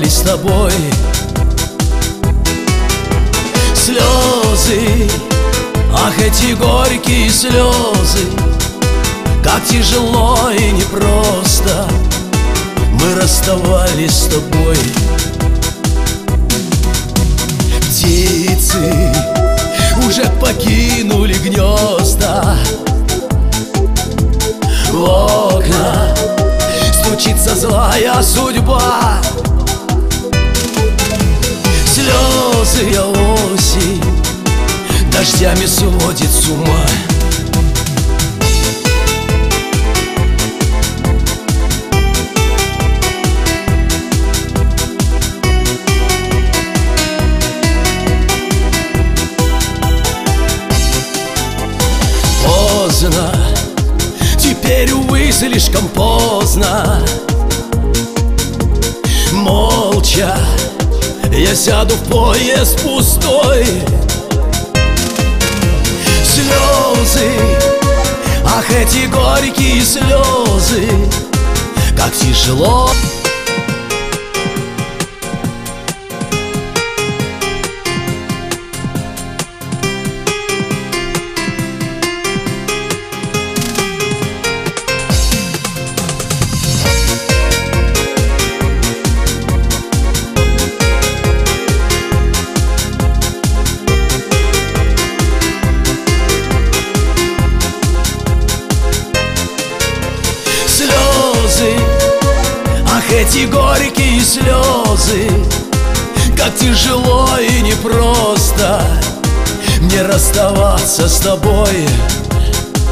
расставались с тобой. Слезы, ах, эти горькие слезы, как тяжело и непросто мы расставались с тобой. Птицы уже покинули гнезда, в окна стучится злая судьба. Слезы осень дождями сводит с ума. Поздно, теперь, увы, слишком поздно. Молча я сяду в поезд пустой. Слезы, ах, эти горькие слезы, как тяжело. Слезы, ах, эти горькие слезы, как тяжело и непросто мне расставаться с тобой.